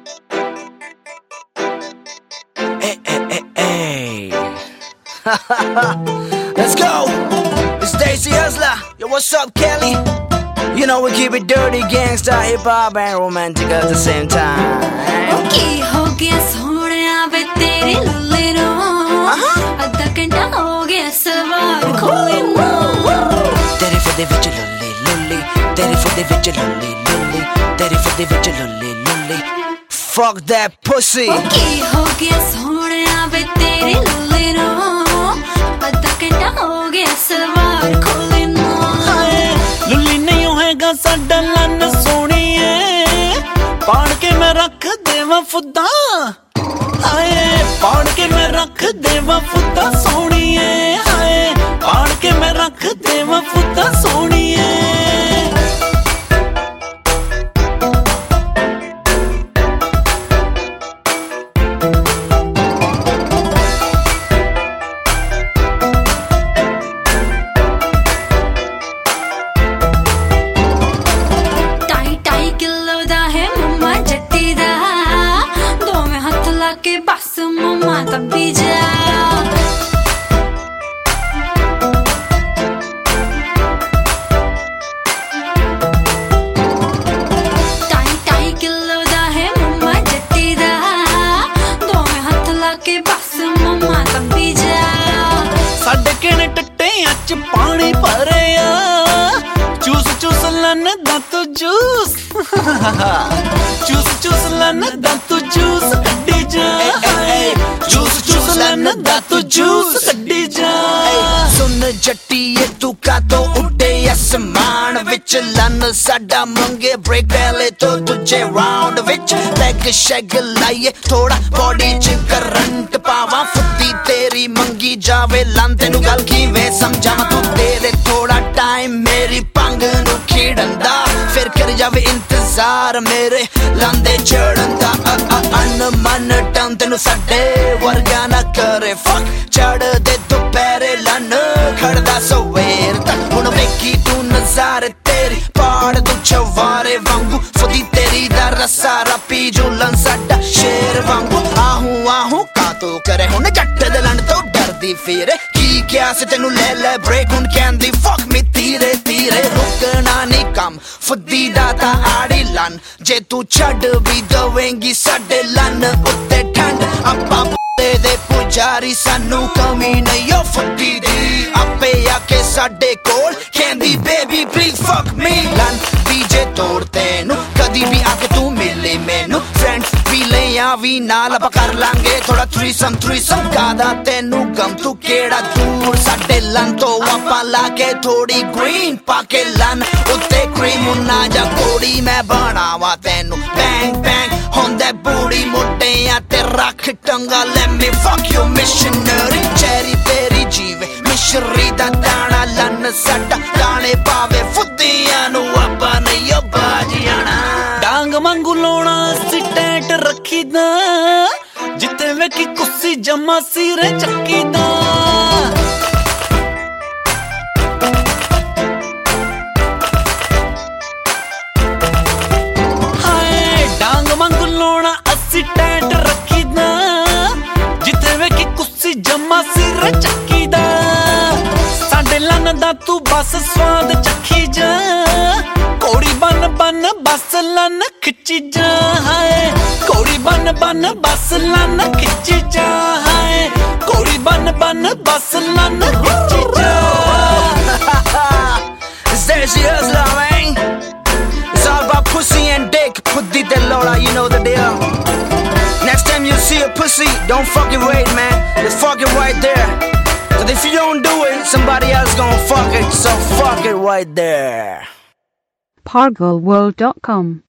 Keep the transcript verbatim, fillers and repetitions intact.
Hey, hey, hey, hey. Let's go. It's Daisy Hustler. Yo, what's up, Kelly? You know we keep it dirty, gangsta, hip hop, and romantic at the same time. Okay, ho gaya sohniya ve teri lulle no. Adha घंटा हो गया सवार खोले no. तेरे फुदे विच लुल्ली लुल्ली, तेरे फुदे विच लुल्ली लुल्ली, तेरे फुदे विच लुल्ली लुल्ली. Fuck that pussy. Okay, ho gaya sohniya ve teri lulle no. Adha घंटा हो गया सवार खोले no. लुल्ली नहीं होएगा साडा लन सोहणीए, पाड़ के मैं रख देवां फुद्दा. हाय पाड़ के मैं रख देवां फुद्दा सोहणीए. हाय पाड़ के मैं रख देवां फुद्दा सोहणीए. के बस मम्मा तब्बी जा टाई टाई किलो दा है मम्मा जट्टी दा दो में हाथ ला के बस मम्मा तब्बी जा साडे केने टट्टे अच पानी भरे आ चूस चूस लन दंत जूस चूस चूस लन दंत जूस कड्डी जा चूस चूस लन दंत जूस कड्डी जा. सुन जट्टीए तू कातों उड़े आसमान विच लन साडा मंगे ब्रेक पहले तो तुझे राउंड विच पैग शैग लाइए थोड़ा बॉडी च करंट पावा फुद्दी तेरी मंगी जावे लन तेनू गल किवें समझावां तू तेरे थोड़ा टाइम मेरी पंग नू खिड़न दा फिर कर जावे इंतजार मेरे लांदे चढ़न दा. अन मन टन तेनू साडे वर्गा ना करे फक चढ़ दे दोपहरे लन खड़दा सवेर तक हुण वेखी तू नज़ारे तेरी पाड़ तू चवारे वांगू फुदी तेरी दा रसा rappi झूलन साडा शेर वांगू आहू आहू कातों करे हुण जट दे लन तो डरदी फिरे की क्या से तेनू ले ले ब्रेक हुण कहंदी फक मी धीरे धीरे रुकना नहीं कम फुदी दा ता आड़ी लन जे तू छड़ भी दवेंगी साडे लन उत्ते ठंड आपां दे पुजारी सानू कमी नहीं ओ फुदी दी आपे आके साडे कोल कहंदी बेबी प्लीज फक मी लन डीजे तोड़ तेनू कदी भी आके तू मिले मैनू फ्रेंड्स भी ले आवी नाल आप कर लांगे थोड़ा थ्रीसम थ्रीसम गादा तेनू गम तू केड़ा दूर साडे लन तो आपां लाके थोड़ी ग्रीन पाके लन उत्ते क्रीम ना जा कोड़ी मैं बनावा तेनू बैंग बैंग होंदे बूढ़ी मोटियां ते रख टंगा let me fuck you missionary cherry पेरी जीवे मिश्री दा दाना लन साडा दाने पावे फुद्दियां नू आपां नहीं ओ बाज जाना. डांग वांगू लोणा असी टैट रखी दा जिते वेखी कुस्सी जम्मा सिरे चक्की दा. हाय डांग वांगू लोणा असी टैट रखी दा जिते वेखी कुस्सी जम्मा सिरे चक्की दा. साडे लन दा तू बस स्वाद चखी जा कोड़ी बन बन बस लन खिची जा. हाय कोड़ी बन बन बस लन खिची जा. हाय कोड़ी बन बन बस लन खिची जा. It's Daisy Hustler, man. It's all about pussy and dick. Fuddi te lola, you know the deal. Next time you see a pussy, don't fucking wait, man. Just fuck it right there. Cause if you don't do it, somebody else gonna fuck it. So fuck it right there. Pargo World dot com